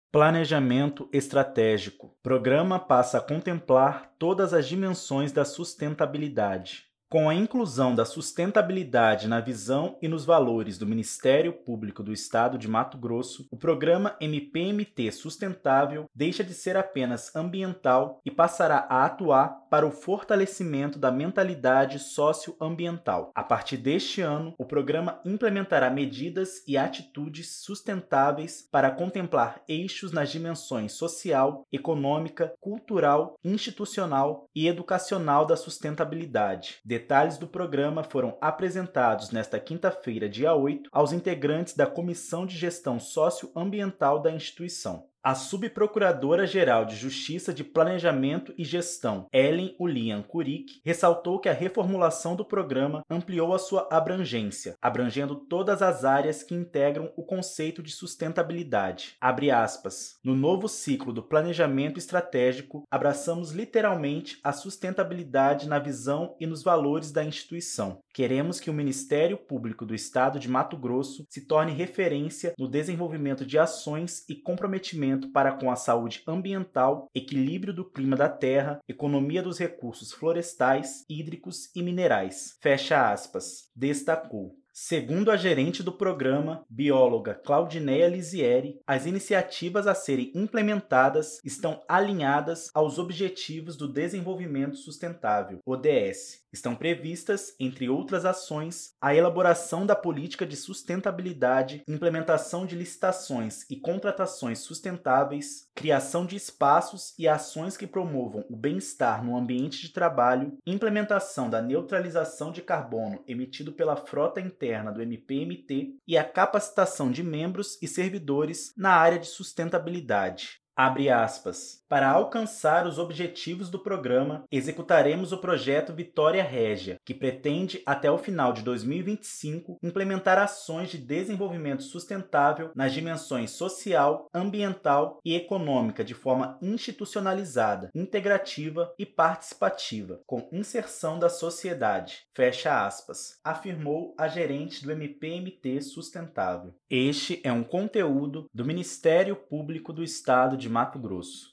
Planejamento estratégico. O programa passa a contemplar todas as dimensões da sustentabilidade. Com a inclusão da sustentabilidade na visão e nos valores do Ministério Público do Estado de Mato Grosso, o programa MPMT Sustentável deixa de ser apenas ambiental e passará a atuar para o fortalecimento da mentalidade socioambiental. A partir deste ano, o programa implementará medidas e atitudes sustentáveis para contemplar eixos nas dimensões social, econômica, cultural, institucional e educacional da sustentabilidade. Detalhes do programa foram apresentados nesta quinta-feira, dia 8, aos integrantes da Comissão de Gestão Socioambiental da instituição. A Subprocuradora-Geral de Justiça de Planejamento e Gestão, Ellen Ulian Curic, ressaltou que a reformulação do programa ampliou a sua abrangência, abrangendo todas as áreas que integram o conceito de sustentabilidade. Abre aspas. No novo ciclo do planejamento estratégico, abraçamos literalmente a sustentabilidade na visão e nos valores da instituição. Queremos que o Ministério Público do Estado de Mato Grosso se torne referência no desenvolvimento de ações e comprometimento para com a saúde ambiental, equilíbrio do clima da terra, economia dos recursos florestais, hídricos e minerais. Fecha aspas. Destacou. Segundo a gerente do programa, bióloga Claudineia Lisieri, as iniciativas a serem implementadas estão alinhadas aos Objetivos do Desenvolvimento Sustentável, ODS. Estão previstas, entre outras ações, a elaboração da política de sustentabilidade, implementação de licitações e contratações sustentáveis, criação de espaços e ações que promovam o bem-estar no ambiente de trabalho, implementação da neutralização de carbono emitido pela frota interna do MPMT e a capacitação de membros e servidores na área de sustentabilidade. Abre aspas. Para alcançar os objetivos do programa, executaremos o projeto Vitória Régia, que pretende, até o final de 2025, implementar ações de desenvolvimento sustentável nas dimensões social, ambiental e econômica de forma institucionalizada, integrativa e participativa, com inserção da sociedade. Fecha aspas, afirmou a gerente do MPMT Sustentável. Este é um conteúdo do Ministério Público do Estado de Mato Grosso.